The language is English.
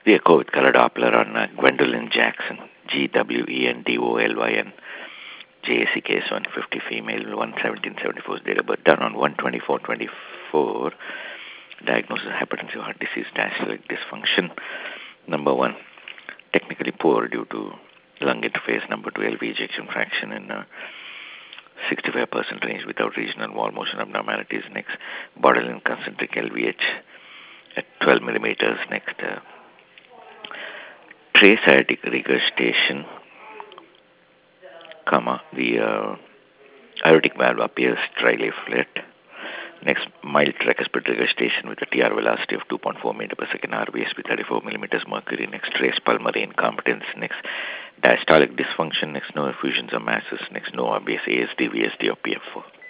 the echo with color Doppler on Gwendolyn Jackson, Gwendolyn JAC case 150 female, 11774 date of birth, done on 124/24. Diagnosis hypertensive heart disease, diastolic dysfunction. Number 1, technically poor due to lung interface. Number 2, LV ejection fraction in 65% range without regional wall motion abnormalities. Next, borderline concentric LVH at 12 millimeters. Next, trace aortic regurgitation, the aortic valve appears trileflate. Next, mild tricuspid regurgitation with a TR velocity of 2.4 meter per second, RVS with 34 millimeters mercury. Next, trace pulmonary incompetence. Next, diastolic dysfunction. Next, no effusions or masses. Next, no obvious ASD, VSD, or PF4.